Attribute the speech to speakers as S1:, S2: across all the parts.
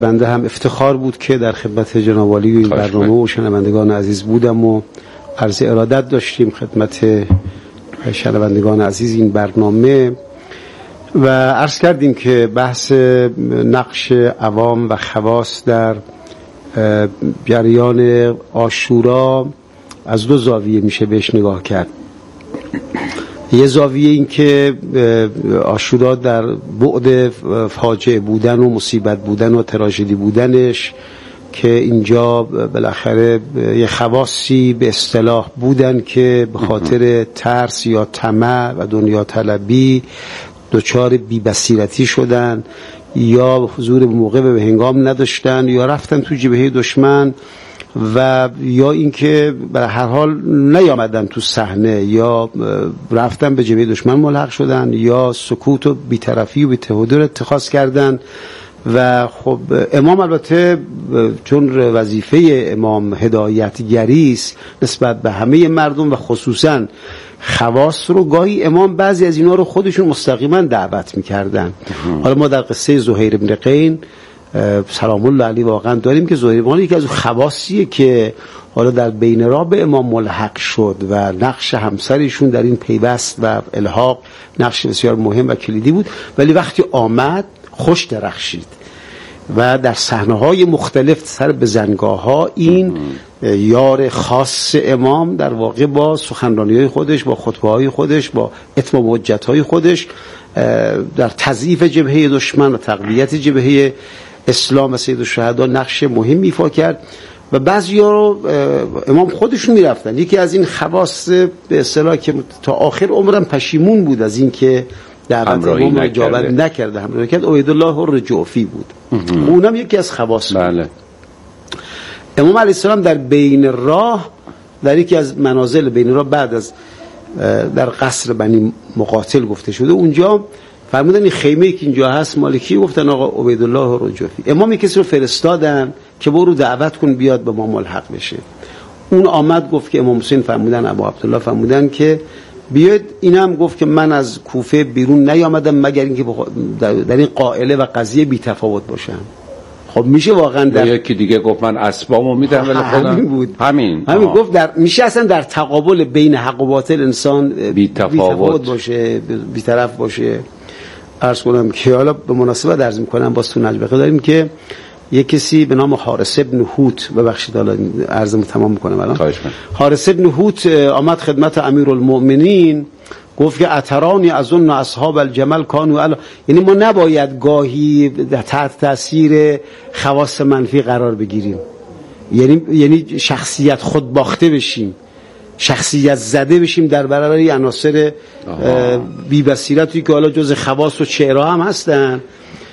S1: بنده هم افتخار بود که در خدمت جناب عالی و این برنامه و شنوندگان عزیز بودم و عرض ارادت داشتیم خدمت شنوندگان عزیز این برنامه و عرض کردیم که بحث نقش عوام و خواص در جریان عاشورا از دو زاویه میشه بهش نگاه کرد. یه زاویه این که عاشورا در بعد فاجعه بودن و مصیبت بودن و تراژدی بودنش که اینجا بالاخره یه خواصی به اصطلاح بودن که به خاطر ترس یا طمع و دنیا طلبی دچار بی‌بصیرتی شدن یا حضور به موقع به هنگام نداشتن یا رفتن تو جبهه دشمن و یا اینکه به هر حال نیامدن تو صحنه یا رفتن به جبهه دشمن ملحق شدن یا سکوت و بی‌طرفی و بی‌تحضر اتخاذ کردن. و خب امام البته چون وظیفه امام هدایتگری است نسبت به همه مردم و خصوصا خواص رو گاهی امام بعضی از اینا رو خودشون مستقیما دعوت می‌کردن. حالا ما در قصه زهیر بن قین سلام الله علیه واقعا داریم که زهیر بن قین یکی از خواصیه که حالا در بین راه به امام ملحق شد و نقش همسرشون در این پیوست و الحاق نقش بسیار مهم و کلیدی بود، ولی وقتی آمد خوش درخشید و در صحنه‌های مختلف سر بزنگاه‌ها این یار خاص امام در واقع با سخنرانی‌های خودش، با خطبه‌های خودش، با اتمام حجت‌های خودش در تضعیف جبهه دشمن و تقویت جبهه اسلام و سید الشهدا نقش مهمی ایفا کرد و بعضی‌ها رو امام خودشون می‌رفتن. یکی از این خواص به اصطلاح که تا آخر عمرم پشیمون بود از این که دعوت امام رو اجابت نکرده، همراهی کرد، عبیدالله الرجوفی بود. اونم یکی از خواص بود. بله. امام علیه السلام در بین راه در یکی از منازل بین راه بعد از در قصر بنی مقاتل گفته شده اونجا فرمودن این خیمه‌ای که اینجا هست مالکی، گفتن آقا عبیدالله الرجوفی. امام کسی رو فرستادن که برو دعوت کن بیاد به ما ملحق بشه. اون آمد گفت که امام حسین فرمودن، ابو عبدالله فرمودن که بیاد. اینم گفت که من از کوفه بیرون نیامدم مگر اینکه در این قائله و قضیه بی تفاوت باشم. خب میشه واقعا در
S2: یکی دیگه گفت من اسبامو میدم ولی خودم
S1: بود.
S2: همین
S1: گفت در میشه اصلا در تقابل بین حق و باطل انسان
S2: بی تفاوت
S1: باشه، بی طرف باشه. عرض کنم که حالا به مناسبت عرض میکنم باز تو نجبقه داریم که یک کسی به نام حارث ابن هوت، ببخشید حالا عرضمو تمام میکنم الان. حارث ابن هوت آمد خدمت امیرالمؤمنین گفت که اترانی اظن اصحاب الجمل کانوا علی، یعنی ما نباید گاهی تحت تاثیر خواص منفی قرار بگیریم، یعنی شخصیت خود باخته بشیم، شخصیت زده بشیم در برابر عناصر بی بصیرتی که حالا جز خواص و چهره هم هستن.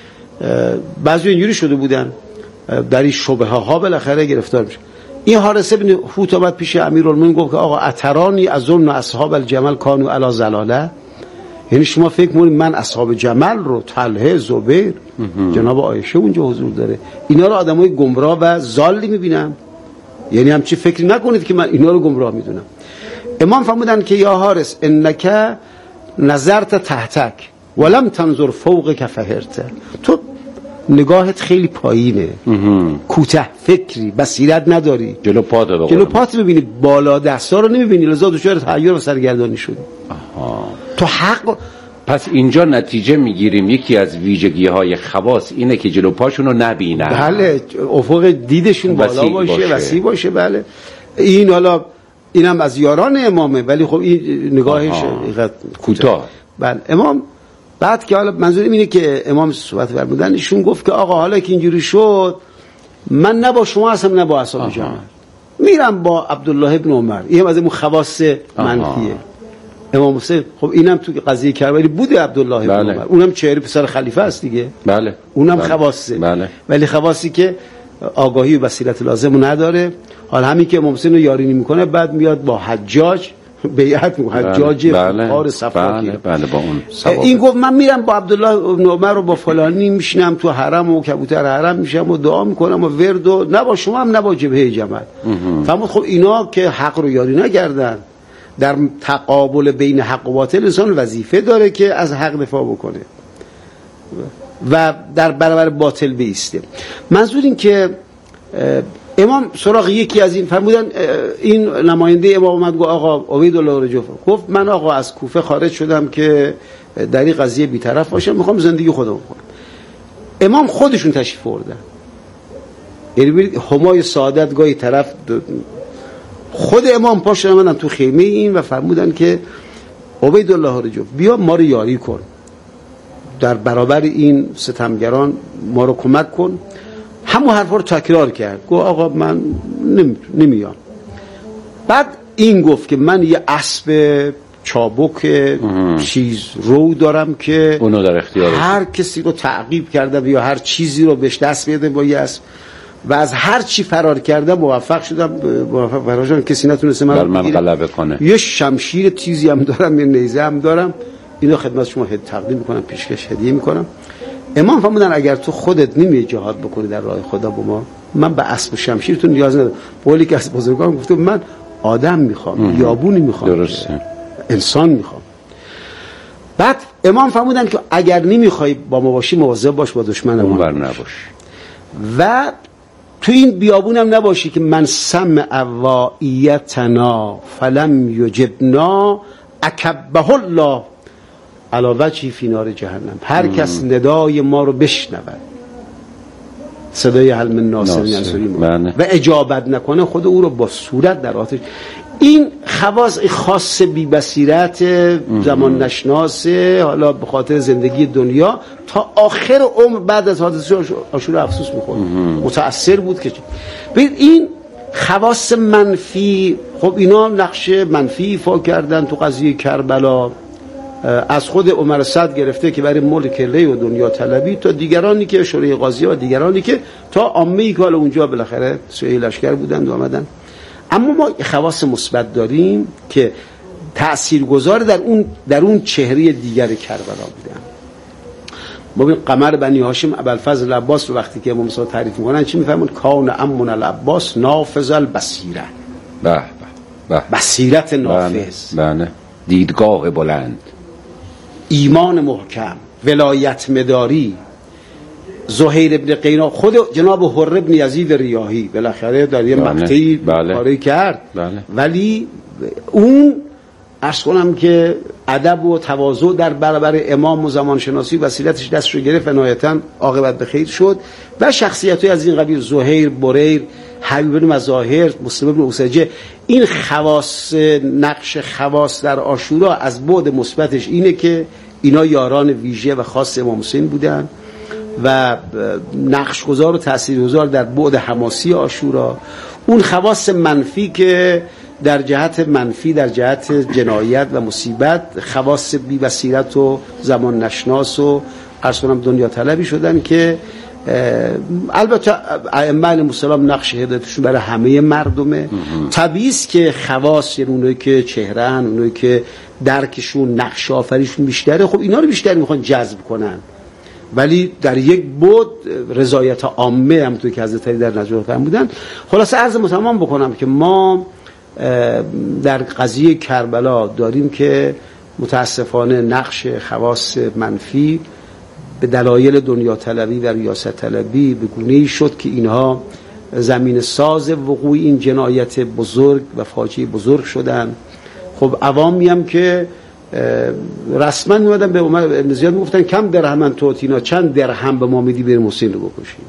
S1: بعضی اینجوری شده بودن در این شبهه ها بالاخره گرفتار میشه. این حارث بن هوت آمد پیش امیرالمومنین گفت که آقا اترانی اظن اصحاب الجمل کانوا علی ضلاله، یعنی شما فکر می‌کنید من اصحاب جمل رو طلحه، زبیر، جناب عایشه اونجا حضور داره، اینا رو آدمای گمراه و ضالی می‌بینم؟ یعنی همچی فکری نکنید که من اینا رو گمراه می‌دونم. امام فرمودن که یا حارث انک نظرت تحتک ولم تنظر فوقک فهرت، تو نگاهت خیلی پایینه، کوته فکری، بصیرت نداری، جلو پات می‌بینی، بالا دستا رو نمی‌بینی، لذا دچار تحیر و سرگردانی شدی. تو حق.
S2: پس اینجا نتیجه میگیریم یکی از ویژگی‌های خواص اینه که جلو پاشون رو نبینن.
S1: بله، افق دیدشون بالا باشه، وسیع باشه. بله، این حالا اینم از یاران امامه، ولی خب این نگاهش
S2: کوتاه.
S1: بله. امام بعد که حالا منظورم اینه که امام صحبت فرمودن، ایشون گفت که آقا حالا که اینجوری شد من نه با شما هستم نه با اصحاب جمع، میرم با عبدالله ابن عمر. این هم از اون خواص منفیه. امام حسین خب اینم تو قضیه کربلا بوده، عبدالله ابن عمر اونم چهره پسر خلیفه است دیگه.
S2: بله.
S1: اونم خواصه. ولی خواصی که آگاهی و بصیرت لازم رنداره. حالا همین که امام حسین رو یاری میکنه بعد میاد با حجاج بیعت حجاج بخار صفاکی.
S2: بله با اون
S1: این گفت من میرم با عبدالله ابن عمر و با فلانی میشینم تو حرم و کبوتر حرم میشم و دعا میکنم و ورد و نه با شما هم نه با جبهه جمل. فرمود خب اینا که حق رو یاری نکردن، در تقابل بین حق و باطل انسان وظیفه داره که از حق دفاع بکنه. و در برابر باطل بیسته. منظور این که امام سراغ یکی از این فرمودن، این نماینده امام اومد گفت آقا عبیدالله رجوف گفت من آقا از کوفه خارج شدم که در این قضیه بی‌طرف باشم، میخوام زندگی خودم کنم. امام خودشون تشریف آوردن، یعنی همای سعادت گاهی طرف خود امام پاش اومدن تو خیمه این و فرمودن که عبیدالله رجوف بیا ما رو یاری کن، در برابر این ستمگران ما رو کمک کن. همون حرفا رو تکرار کرد، گفت آقا من نمیام. بعد این گفت که من یه اسب چابک چیز رو دارم که
S2: اونو در اختیار
S1: هر کسی رو تعقیب کرده یا هر چیزی رو بهش دست بده با یه اسب و از هر چی فرار کرده موفق شدم، موفق فرار شدم، کسی نتونسته من
S2: غلبه کنه.
S1: یه شمشیر تیزی هم دارم، یه نیزه هم دارم، اینو خدمت شما تقدیم میکنم، پیشکش هدیه میکنم. امام فرمودن اگر تو خودت نمی جهاد بکنی در راه خدا با ما، من به اسب و شمشیرتون نیاز ندارم. قولی که از بزرگان گفته من آدم میخوام، بیابونی میخوام،
S2: درسته،
S1: انسان میخوام. بعد امام فرمودن که اگر نمیخوای با ما باشی مواظب باش با دشمن ما
S2: نباش
S1: و تو این بیابونم نباشی که من سمع وائیتنا فلم یجبنا اکبه الله علی وجهی فی نار جهنم. هر کس ندای ما رو بشنود، صدای هل من ناصر ینصرنی و اجابت نکنه، خود او رو با صورت در آتش. این خواص خاص بی بصیرت زمان نشناسه، حالا به خاطر زندگی دنیا تا آخر عمر بعد از حادثه عاشورا افسوس میخورد، متأثر بود که ببین این خواص منفی. خب اینا نقش منفی ایفا کردن تو قضیه کربلا، از خود عمر سعد گرفته که برای ملک ری و دنیا طلبی تا دیگرانی که شورای قاضی‌ها و دیگرانی که تا عامه‌ای که حالا اونجا بالاخره سوی لشکر بودند و آمدن. اما ما خواص مثبت داریم که تاثیرگذار در اون چهره دیگر کربلا بودن. ببین قمر بنی هاشم ابوالفضل عباس رو وقتی که امام صادق تعریف می‌کنن چی می‌فهمون؟ کان امون العباس نافذ البصیره.
S2: به به
S1: بصیرت نافذ،
S2: بله، دیدگاه بلند،
S1: ایمان محکم، ولایت مداری. زهیر ابن قینا، خود جناب حر ابن یزید ریاحی بالاخره در یه مقطعی کاری کرد، ولی اون عرض کنم که ادب و تواضع در برابر امام و زمانشناسی وسیلتش دستش رو گرفت و نهایتاً عاقبت به خیر شد. و شخصیت‌های از این قبیل زهیر، بریر، حبیب بن مظاهر، مسلم بن اوسجه، این خواص، نقش خواص در عاشورا از بعد مثبتش اینه که اینا یاران ویژه و خاص امام حسین بودن و نقش گذار و تاثیرگذار در بعد حماسی عاشورا. اون خواص منفی که در جهت منفی، در جهت جنایت و مصیبت، خواص بی بصیرت و زمان نشناس و عرض کنم دنیا طلبی شدن که البته ائمه علیهم السلام نقش هدایتشون برای همه مردمه. طبیعی است که خواص، یعنی اونایی که چهره‌ان، اونایی که درکشون نقش آفریشون بیشتره، خب اینا رو بیشتر میخوان جذب کنن، ولی در یک بعد رضایت عامه همونطور که حضرت علی در نجوى فرمودن. خلاصه عرض تمام بکنم که ما در قضیه کربلا داریم که متاسفانه نقش خواص منفی به دلایل دنیا طلبی و ریاست طلبی به گونه‌ای شد که اینها زمین ساز وقوع این جنایت بزرگ و فاجعه بزرگ شدن. خب عوامی هم که رسما میادن به عمر بن زیاد میگفتن کم درهمن توتینا، چند درهم به ما میدی بریم حسین رو بکشیم.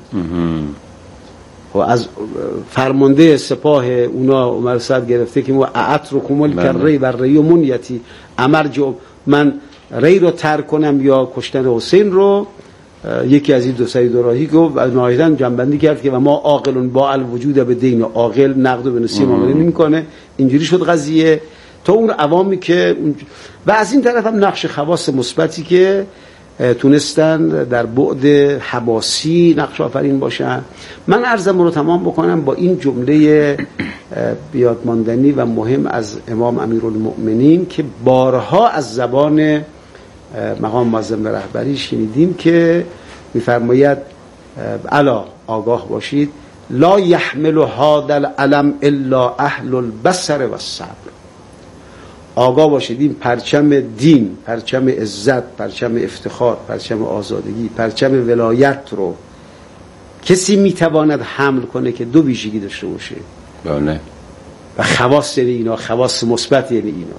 S1: خب از فرمانده سپاه اونا عمر سعد گرفته که اعترکم الکری و ری و منیتی، امرجو من ری رو ترک کنم یا کشتن حسین رو. یکی از این دو سری دوراهی گفت و نهایتاً جنبندی کرد که و ما عاقلون با الوجود به دین، عاقل نقد و به نسیه معامله نمی‌کنه. اینجوری شد قضیه تا اون عوامی که و از این طرف هم نقش خواص مثبتی که تونستن در بعد حماسی نقش آفرین باشن. من عرضم رو تمام بکنم با این جمله بیادماندنی و مهم از امام امیرالمؤمنین که بارها از زبان مقام معظم رهبری شنیدیم که می‌فرماید الا آگاه باشید، لا یحمل هذا العلم الا اهل البصر والصبر. آگاه باشید این پرچم دین، پرچم عزت، پرچم افتخار، پرچم آزادگی، پرچم ولایت رو کسی میتواند حمل کنه که دو ویژگی داشته باشه.
S2: بله.
S1: و خواص یعنی اینا، خواص مثبت یعنی اینا: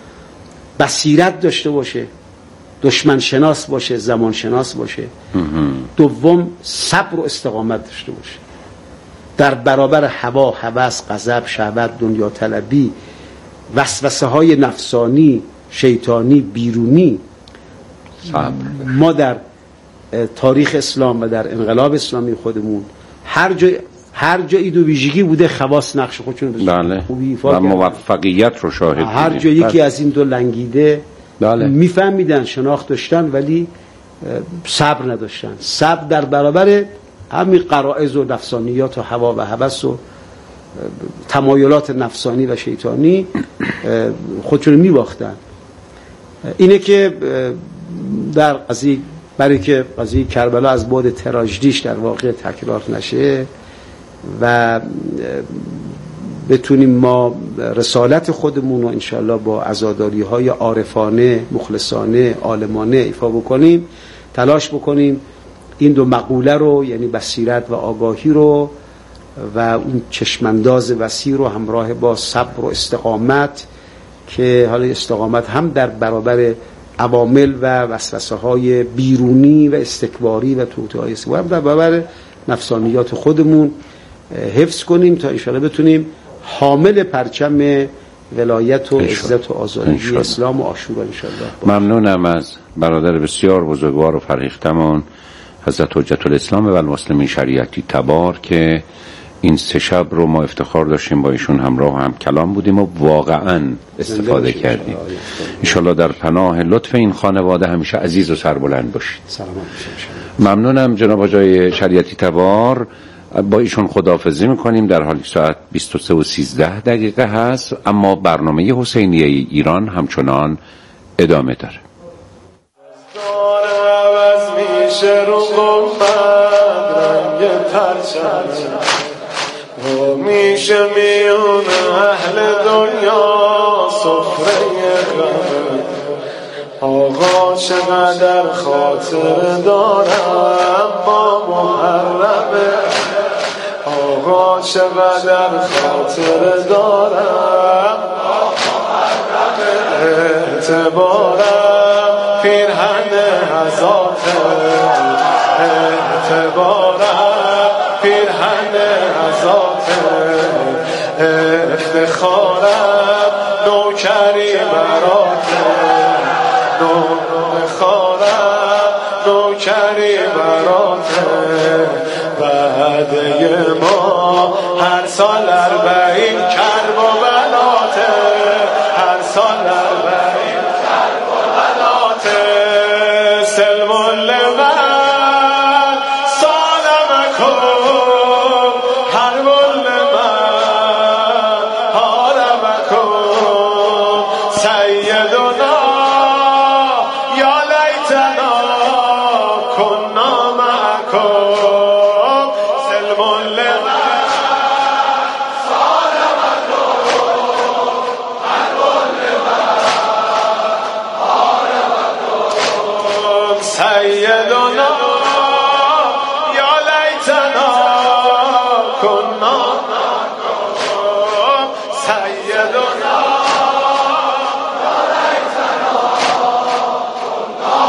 S1: بصیرت داشته باشه، دشمن شناس باشه، زمان شناس باشه. دوم صبر و استقامت داشته باشه در برابر هوا، هوس، غضب، شهوت، دنیا طلبی، وسوسه های نفسانی، شیطانی، بیرونی.
S2: صبر.
S1: ما در تاریخ اسلام و در انقلاب اسلامی خودمون هر جایی دو ویژگی بوده، خواص نقش خودشون
S2: بله.
S1: خوبی ایفا
S2: و موفقیت رو شاهد بودیم.
S1: هر جایی یکی از این دو لنگیده
S2: بله.
S1: میفهمیدن، شناخت داشتن، ولی صبر نداشتن. صبر در برابر همین غرایز و نفسانیات و هوا و هوس و تمایلات نفسانی و شیطانی خودشون میباختن. اینه که در قضیه، برای که قضیه کربلا از بعد تراژدیش در واقع تکرار نشه و بتونیم ما رسالت خودمون رو انشالله با عزاداری های عارفانه، مخلصانه، عالمانه ایفا بکنیم، تلاش بکنیم این دو مقوله رو، یعنی بصیرت و آگاهی رو و اون چشمانداز وسیع رو همراه با صبر و استقامت، که حالا استقامت هم در برابر عوامل و وسوسه های بیرونی و استکباری و توطئه‌های هم در برابر نفسانیات خودمون حفظ کنیم تا انشاءالله بتونیم حامل پرچم ولایت و عزت و آزادی اسلام و عاشورا انشاءالله.
S2: ممنونم از برادر بسیار بزرگوار و فرهیختمون حضرت حجت الاسلام و المسلمین شریعتی تبار که این 3 شب رو ما افتخار داشتیم با ایشون همراه و هم کلام بودیم و واقعا استفاده کردیم. انشالله در پناه لطف این خانواده همیشه عزیز و سربلند باشید. ممنونم جناب آقای شریعتی تبار. با ایشون خداحافظی میکنیم. در حالی ساعت 23:13 هست، اما برنامه حسینیه ایران همچنان ادامه داره. میشه رو رنگ پرچم و میشه میون اهل دنیا سفره غم. آقا چقدر خاطر دارم با محرمه، آقا چقدر خاطر دارم با محرمه. اعتبارم پیرهن عزاته، اعتبارم پیرهن عزاته، افتخارم نوکری براته، افتخارم نوکری براته. وعده ما هر سال 40 کرب و بلاته، هر سال 40 کرب و بلاته. سلم لمن سالمکم هر ول من حارمکم. سیدنا یا لیتنا کنا معکم. سلم لمن سالمکم هر ول من حارمکم. سیدنا یا لیتنا کنا معکم. سیدنا یا لیتنا کنا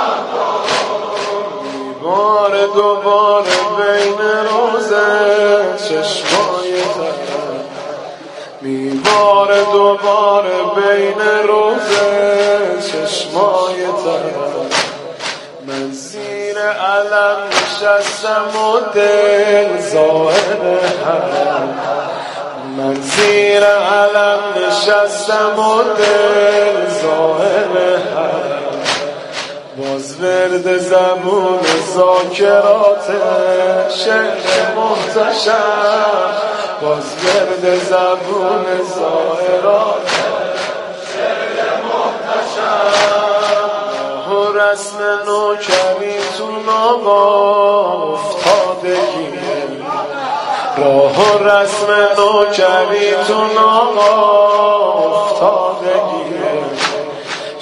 S2: معکم. میبار دوباره بین روزه چشمای تر، میبار دوباره بین روزه چشمای تر. من زیر علم نشستم و دل ظاهر هم، من زیر علم نشستم و دل ظاهر هم. باز ورد زبون ذاکرات شعر محتشم، باز ورد زبون ظاهرات شعر محتشم. راه و رسم نوکریتون آقا افتادگیه، راه و رسم نوکریتون آقا افتادگیه.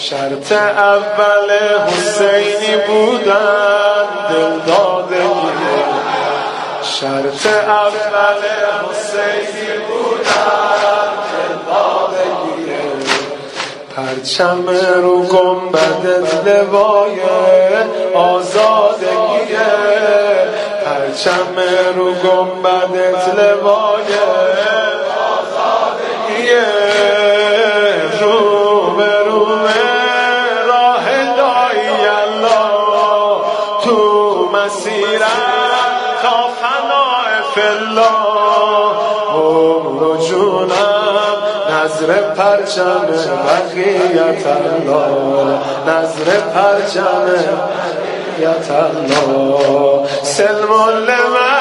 S3: شرط اول حسینی بودن دلدادگی، شرط اول حسینی بودن دلدادگی، پرچم رو گنبدت لوای آزادگی، پرچم رو گنبدت لوای آزادگی، رو به رو راه دایی الله تو مسیرم تا فنای فالله، عمر و جونم نظر پرچم بقیت الله، نظر پرچم بقیت الله، سلم لمن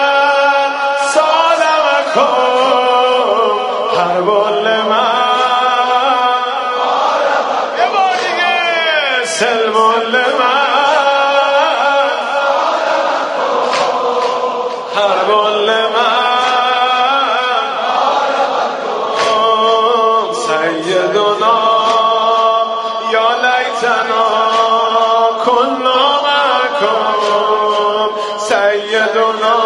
S3: سالمکم حرب لمن، یه بار دیگه سلم لمن حرب لمن، سیدنا یا لیتنا کنا معکم، سیدنا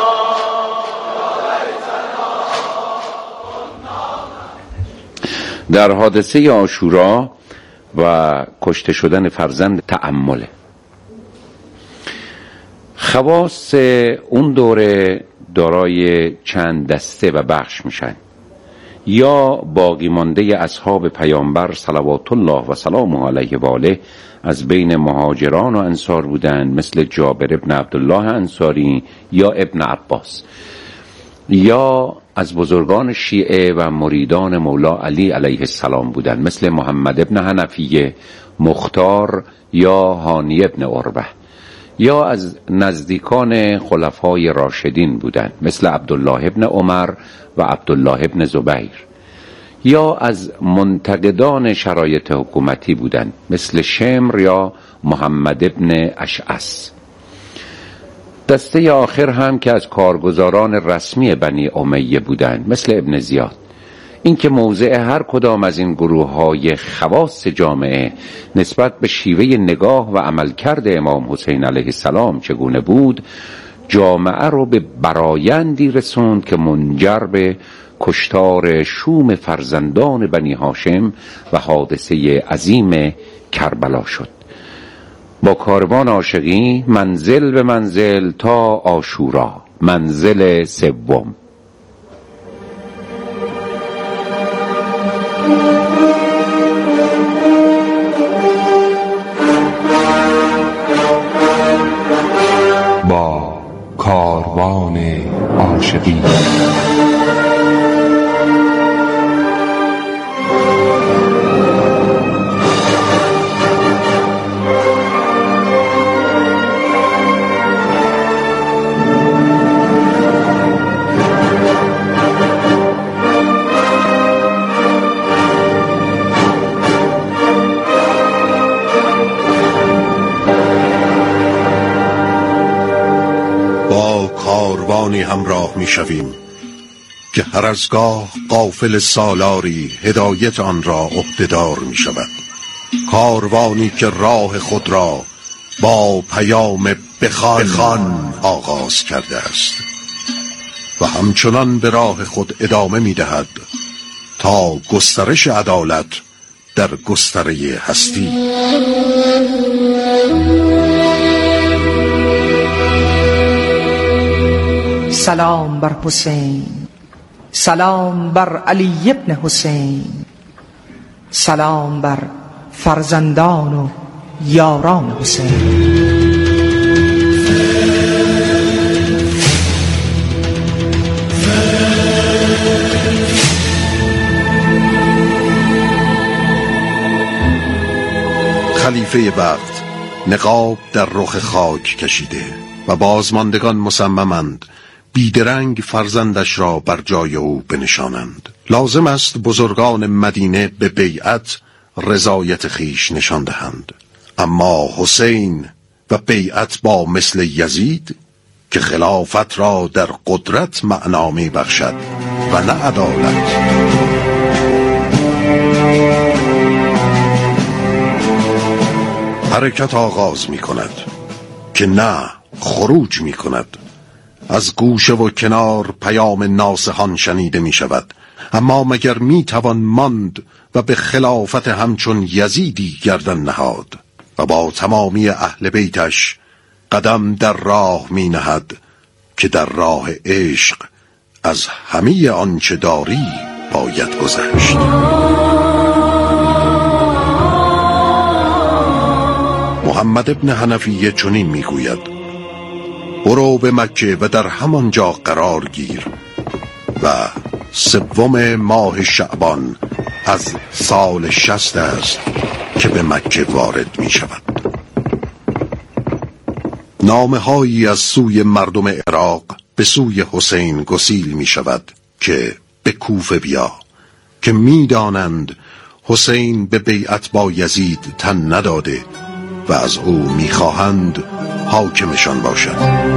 S2: در حادثه عاشورا و کشته شدن فرزند تأمله. خواص اون دوره دارای چند دسته و بخش میشن. یا باقی مانده اصحاب پیامبر صلوات الله و سلامه علیه و آله از بین مهاجران و انصار بودند، مثل جابر ابن عبدالله انصاری یا ابن عباس، یا از بزرگان شیعه و مریدان مولا علی علیه السلام بودند، مثل محمد ابن حنفیه، مختار یا هانی ابن عربه، یا از نزدیکان خلفای راشدین بودند، مثل عبدالله ابن عمر و عبدالله ابن زبیر، یا از منتقدان شرایط حکومتی بودند، مثل شمر یا محمد ابن اشعث. دسته آخر هم که از کارگزاران رسمی بنی امیه بودند، مثل ابن زیاد. این که موضع هر کدام از این گروه های خواص جامعه نسبت به شیوه نگاه و عملکرد امام حسین علیه السلام چگونه بود، جامعه رو به برایندی رسوند که منجر به کشتار شوم فرزندان بنی هاشم و حادثه عظیم کربلا شد. با کاروان عاشقی منزل به منزل تا عاشورا، منزل سوم.
S4: با کاروان عاشقی.
S5: کاروانی همراه می شویم که هر از گاه قافل سالاری هدایت آن را عهده‌دار می شود. کاروانی که راه خود را با پیام بخوان آغاز کرده است و همچنان به راه خود ادامه می دهد تا گسترش عدالت در گستره هستی.
S6: سلام بر حسین، سلام بر علی ابن حسین، سلام بر فرزندان و یاران حسین.
S5: خلیفه وقت نقاب در رخ خاک کشیده و بازماندگان مصممند بیدرنگ فرزندش را بر جای او بنشانند. لازم است بزرگان مدینه به بیعت رضایت خیش نشان دهند، اما حسین و بیعت با مثل یزید که خلافت را در قدرت معنا می بخشد و نه عدالت. حرکت آغاز می کند که نه خروج می کند. از گوشه و کنار پیام ناصحان شنیده می شود، اما مگر می توان ماند و به خلافت همچون یزیدی گردن نهاد و با تمامی اهل بیتش قدم در راه می نهد که در راه عشق از همه آنچه داری باید گذشت. محمد ابن حنفیه چنین می گوید: برو به مکه و در همانجا قرار گیر و 3 ماه شعبان از سال 60 است که به مکه وارد می شود. نامه‌هایی از سوی مردم عراق به سوی حسین گسیل می شود که به کوفه بیا، که می دانند حسین به بیعت با یزید تن نداده و از او می خواهند حاکمشان باشد.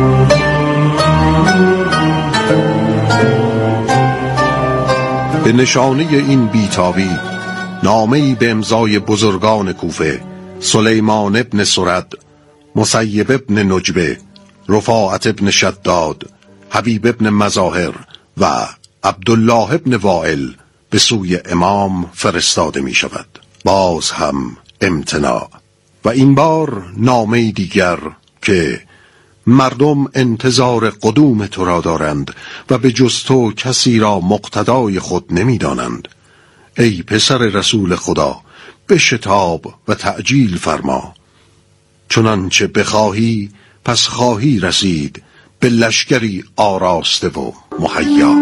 S5: به نشانه این بیتابی نامه‌ای به امضای بزرگان کوفه، سلیمان ابن سرد، مسیب ابن نجبه، رفاعت ابن شداد، حبیب ابن مظاهر و عبدالله ابن وائل به سوی امام فرستاده می شود. باز هم امتناع. و این بار نامه دیگر که مردم انتظار قدوم تو را دارند و به جز تو کسی را مقتدای خود نمی دانند. ای پسر رسول خدا، بشتاب و تعجیل فرما، چنانچه بخواهی پس خواهی رسید به لشکری آراسته و مهیا.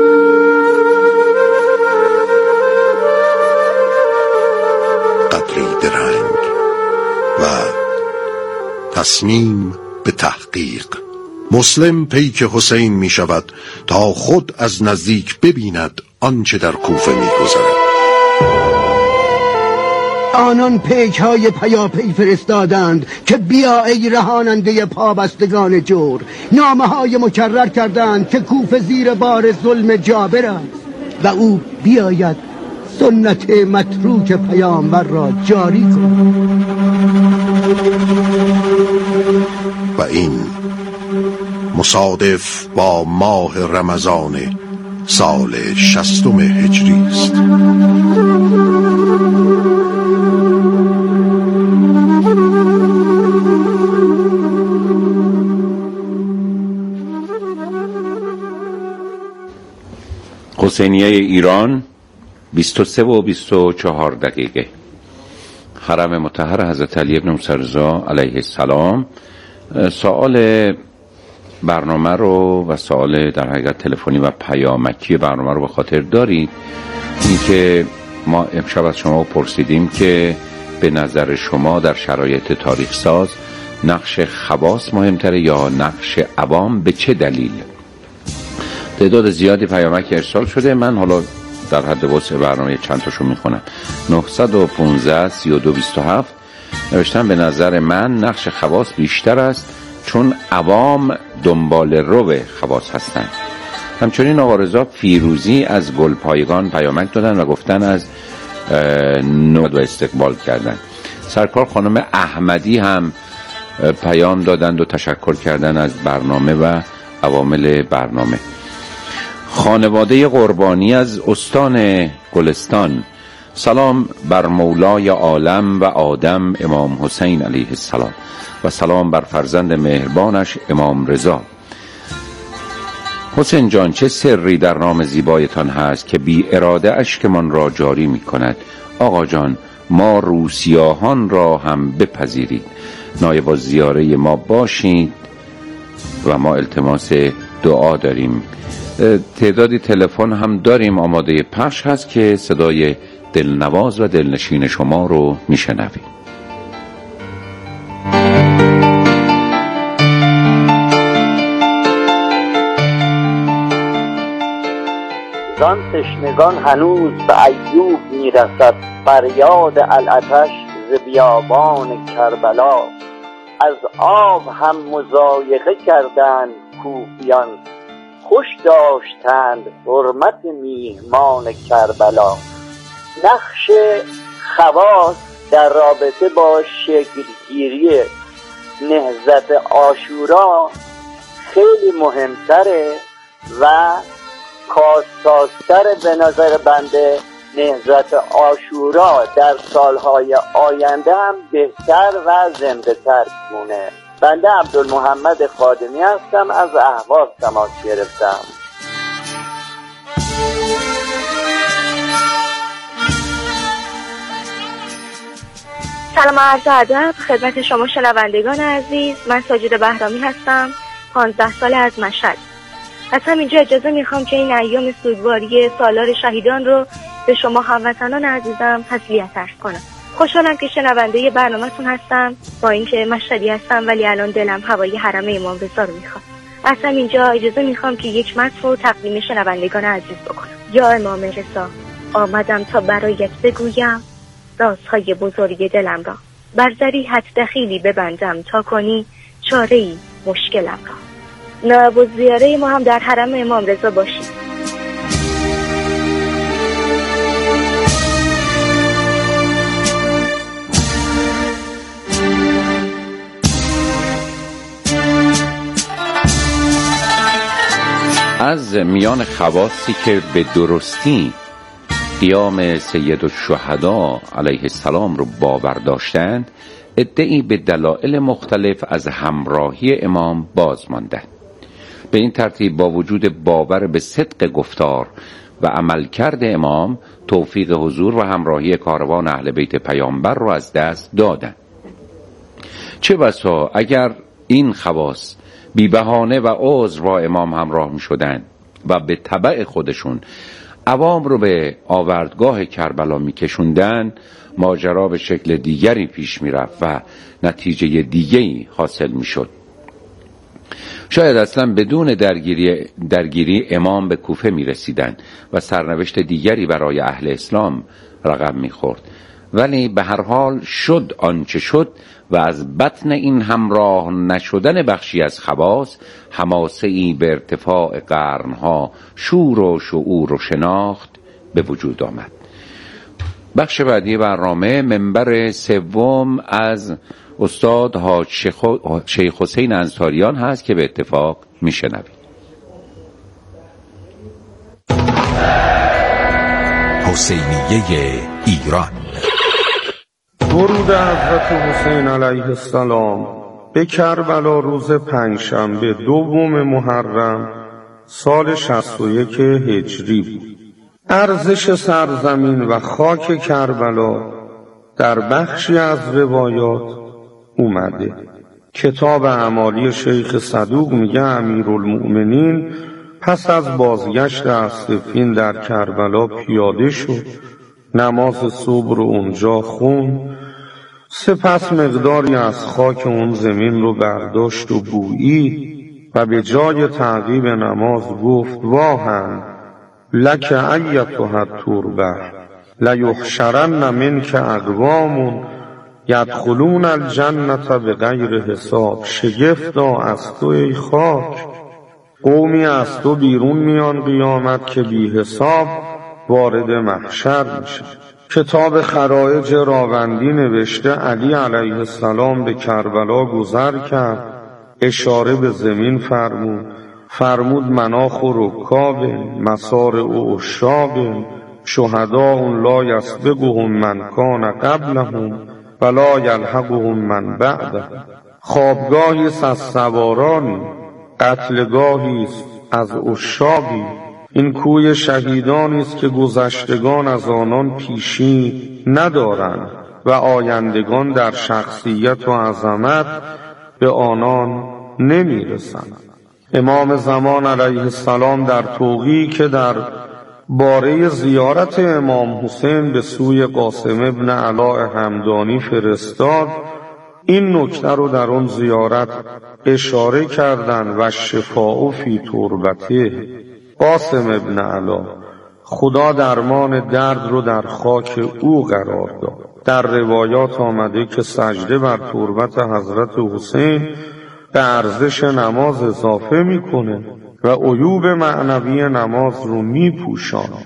S5: قدری درنگ و تصمیم به تحقیق. مسلم پیک حسین می شود تا خود از نزدیک ببیند آنچه در کوفه می گذرد.
S7: آنان پیک های پیاپی فرستادند که بیا ای رهاننده پابستگان جور. نامه های مکرر کردند که کوفه زیر بار ظلم جابر است و او بیاید سنت متروک پیامبر را جاری کند.
S5: و این مصادف با ماه رمضان سال 60 هجری است.
S2: حسینیه ایران 23 و 24 دقیقه. حرم مطهر حضرت علی ابن موسی رضا علیه السلام. سوال برنامه رو و سوال در حقیقت تلفنی و پیامکی برنامه رو به خاطر دارید. این که ما امشب از شما پرسیدیم که به نظر شما در شرایط تاریخ ساز نقش خواص مهمتره یا نقش عوام؟ به چه دلیل؟ تعداد زیادی پیامک ارسال شده. من حالا در حد وسع برنامه چند تاشو میخونم. 915 32 27 نوشتن به نظر من نقش خواص بیشتر است چون عوام دنبال رو خواص هستند. همچنین آقا رضا فیروزی از گلپایگان پیامک دادن و گفتن از نود و استقبال کردن. سرکار خانم احمدی هم پیام دادند و تشکر کردن از برنامه و عوامل برنامه. خانواده قربانی از استان گلستان، سلام بر مولای عالم و آدم امام حسین علیه السلام و سلام بر فرزند مهربانش امام رضا. حسین جان، چه سری در نام زیبایتان هست که بی اراده اشکمان را جاری می کند؟ آقا جان، ما روسیاهان را هم بپذیرید، نایب الزیاره ما باشید و ما التماس دعا داریم. تعدادی تلفن هم داریم آماده پخش هست که صدای دلنواز و دلنشین شما رو میشنویم.
S8: زان تشنگان هنوز به ایوب میرسد فریاد العطش ز بیابان کربلا. از آب هم مضایقه کردند کوفیان، خوش داشتند حرمت میهمان کربلا. نقش خواص در رابطه با شکلگیری نهضت عاشورا خیلی مهمتره و کارسازتره به نظر بنده. نهضت عاشورا در سالهای آینده هم بهتر و زنده‌تر مونه. بنده عبدالمحمد خادمی هستم، از اهواز تماس گرفتم.
S9: سلام عرض ادب خدمت شما شنوندگان عزیز. من ساجد بهرامی هستم، 15 ساله از مشهد. از همینجا اجازه میخوام که این ایام سوگواری سالار شهیدان رو به شما هموطنان عزیزم تسلیت عرض کنم. خوشحالم که شنونده برنامه‌تون هستم، با اینکه مشهدی هستم ولی الان دلم هوای حرم امام رضا رو میخواد. از همینجا اجازه میخوام که یک متن رو تقدیم شنوندگان عزیز بکنم. یا امام رضا، آمدم تا برایت بگویم رازهای بزرگ دلم را، بر ذریحت دخیلی ببندم تا کنی چاره‌ای مشکلم را. نایب الزیاره ما هم در حرم امام رضا باشید.
S2: از میان خواصی که به درستی قیام سید الشهدا علیه السلام رو باور داشتند، عده‌ای به دلایل مختلف از همراهی امام باز ماندند. به این ترتیب با وجود باور به صدق گفتار و عملکرد امام، توفیق حضور و همراهی کاروان اهل بیت پیامبر رو از دست دادند. چه بسا اگر این خواص بی بهانه و عذر با امام همراه می شدن و به تبع خودشون عوام رو به آوردگاه کربلا می کشوندن، ماجرا به شکل دیگری پیش می رفت و نتیجه دیگری حاصل می شد. شاید اصلا بدون درگیری امام به کوفه می رسیدن و سرنوشت دیگری برای اهل اسلام رقم می خورد. ولی به هر حال شد آنچه شد و از بطن این همراه نشدن بخشی از خواص، حماسه‌ای به ارتفاع قرنها شور و شعور و شناخت به وجود آمد. بخش بعدی برنامه منبر سوم از استاد حاج شیخ حسین انصاریان هست که به اتفاق میشنوید.
S4: حسینیه ایران.
S3: درود حضرت حسین علیه السلام به کربلا روز پنجشنبه 2 محرم سال 61 هجری بود. ارزش سرزمین و خاک کربلا در بخشی از روایات اومده. کتاب اعمالی شیخ صدوق میگه امیرالمؤمنین پس از بازگشت از صفین در کربلا پیاده شد، نماز صبح رو اونجا خوند، سپس مقداری از خاک اون زمین رو برداشت و بویید و به جای تعقیب نماز گفت واهن لک ایتها التربه لیحشرن منک اقوام یدخلون الجنة بغیر حساب. شگفتا از تو ای خاک، قومی از تو بیرون میان قیامت که بی حساب وارد محشر میشه. کتاب خرائج راوندی نوشته علی علیه السلام به کربلا گذر کرد، اشاره به زمین فرمود مناخ و رکاب مسار و عشاق شهداء لا یسبقهم من کان قبلهم ولا یلحقهم من بعدهم. خوابگاهی از سوارانی، قتلگاهی از عشاقی. این کوی شهیدانی است که گذشتگان از آنان پیشی ندارند و آیندگان در شخصیت و عظمت به آنان نمیرسند. امام زمان علیه السلام در توقیعی که در باره زیارت امام حسین به سوی قاسم ابن علاء همدانی فرستاد، این نکته رو در اون زیارت اشاره کردند و شفاء فی تربته. قاسم ابن علاء، خدا درمان درد رو در خاک او قرار داد. در روایات آمده که سجده بر تربت حضرت حسین به ارزش نماز اضافه میکنه و عیوب معنوی نماز رو میپوشاند.